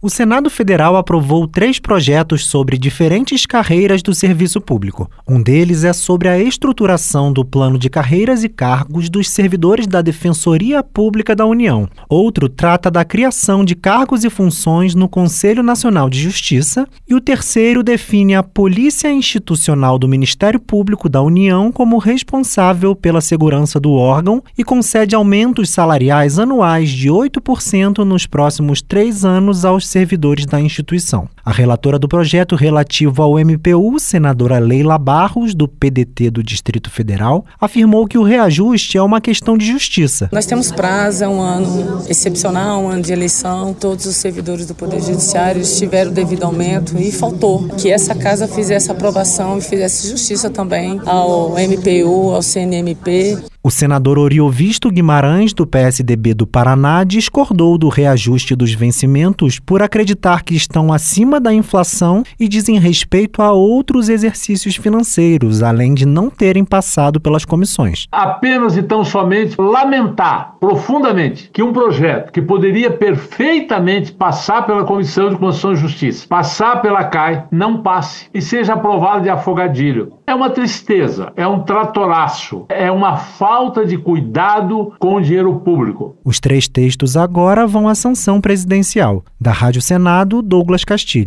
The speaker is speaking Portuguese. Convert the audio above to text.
O Senado Federal aprovou 3 projetos sobre diferentes carreiras do serviço público. Um deles é sobre a estruturação do plano de carreiras e cargos dos servidores da Defensoria Pública da União. Outro trata da criação de cargos e funções no Conselho Nacional de Justiça. E o terceiro define a Polícia Institucional do Ministério Público da União como responsável pela segurança do órgão e concede aumentos salariais anuais de 8% nos próximos 3 anos aos servidores da instituição. A relatora do projeto relativo ao MPU, senadora Leila Barros, do PDT do Distrito Federal, afirmou que o reajuste é uma questão de justiça. Nós temos prazo, é um ano excepcional, um ano de eleição, todos os servidores do Poder Judiciário tiveram o devido aumento e faltou que essa casa fizesse aprovação e fizesse justiça também ao MPU, ao CNMP. O senador Oriovisto Guimarães, do PSDB do Paraná, discordou do reajuste dos vencimentos por acreditar que estão acima da inflação e dizem respeito a outros exercícios financeiros, além de não terem passado pelas comissões. Apenas e tão somente lamentar profundamente que um projeto que poderia perfeitamente passar pela Comissão de Constituição e Justiça, passar pela CAI, não passe e seja aprovado de afogadilho. É uma tristeza, é um tratoraço, é uma falta de cuidado com o dinheiro público. Os 3 textos agora vão à sanção presidencial. Da Rádio Senado, Douglas Castilho.